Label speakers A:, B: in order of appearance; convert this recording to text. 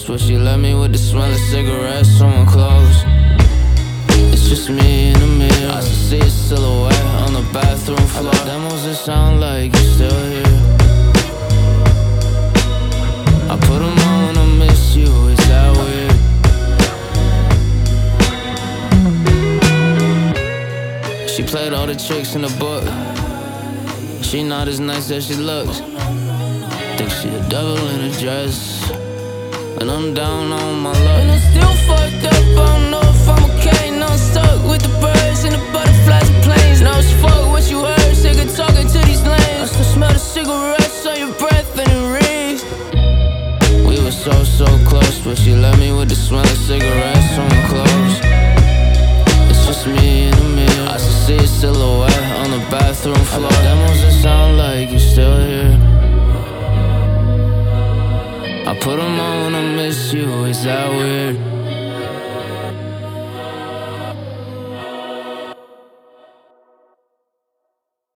A: close, but she left me with the smell of cigarettes on my clothes. It's just me in the mirror. I still see a silhouette on the bathroom floor. Demos that sound like you're still here. I put them on when I miss you, is that weird? She played all the tricks in the book. She not as nice as she looks. Think she a devil in a dress, and I'm down on my luck. And I'm still fucked up, I don't know if I'm okay. Now I'm stuck with the birds and the butterflies and planes. Now it's fuck what you heard, sick of talking to these lanes. I still smell the cigarettes on your breath and it reeks. We were so close, but she left me with the smell of cigarettes on my clothes. It's just me in the mirror. I still see a silhouette on the bathroom floor. Demos that sound like you're still here. I put them on when I miss you, is that weird?